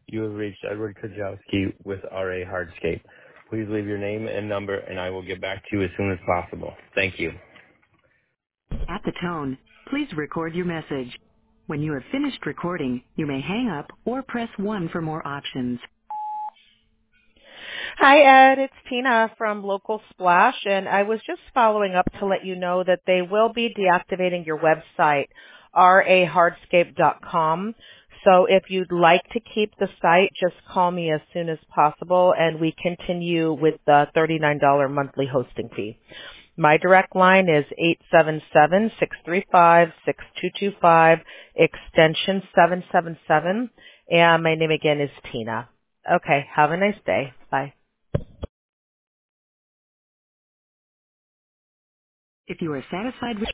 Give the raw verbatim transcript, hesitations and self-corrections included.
You have reached Edward Kojowski with R A Hardscape. Please leave your name and number, and I will get back to you as soon as possible. Thank you. At the tone, please record your message. When you have finished recording, you may hang up or press one for more options. Hi, Ed. It's Tina from Local Splash, and I was just following up to let you know that they will be deactivating your website, r a hardscape dot com. So if you'd like to keep the site, just call me as soon as possible, and we continue with the thirty-nine dollars monthly hosting fee. My direct line is eight seven seven, six three five, six two two five, extension seven seven seven, and my name again is Tina. Okay, have a nice day. Bye. If you are satisfied with